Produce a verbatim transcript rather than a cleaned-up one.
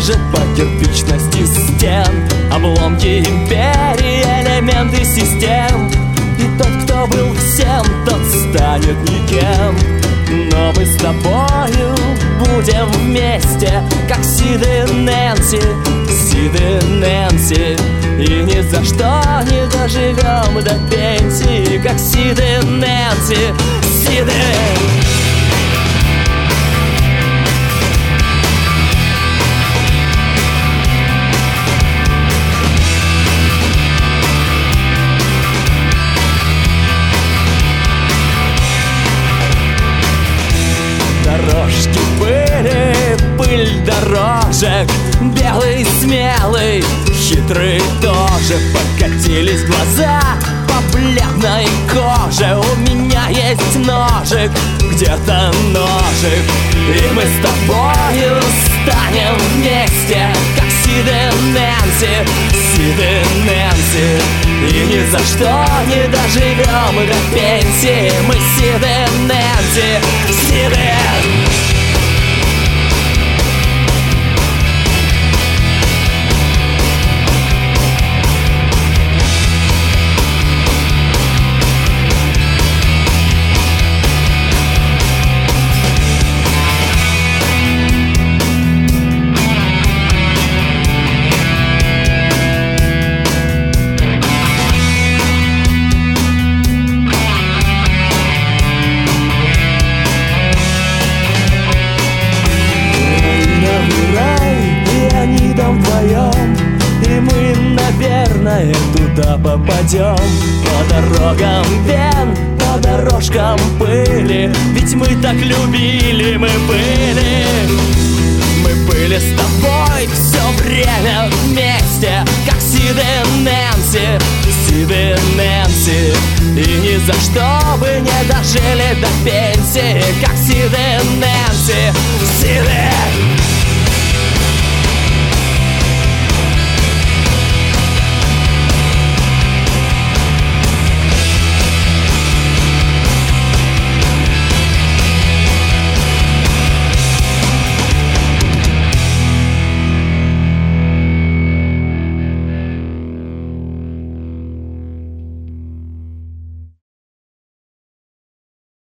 ложат по кирпичности стен. Обломки империи, элементы систем. И тот, кто был всем, тот станет никем. Но мы с тобою будем вместе, как Сид и Нэнси, Сид и Нэнси. И ни за что не доживем до пенсии, как Сид и Нэнси, Сид и... Дорожки были, пыль дорожек, белый, смелый, хитрый тоже. Покатились глаза по бледной коже. У меня есть ножик, где-то ножик. И мы с тобою станем вместе, как Сид и Нэнси, Сид и Нэнси. И ни за что не доживем до пенсии, мы Сид и Нэнси, Сид и... И мы, наверное, туда попадем. По дорогам вен, по дорожкам пыли. Ведь мы так любили, мы были. Мы были с тобой все время вместе, как Сид и Нэнси, Сид и Нэнси. И ни за что бы не дожили до пенсии, как Сид и Нэнси, Сид и...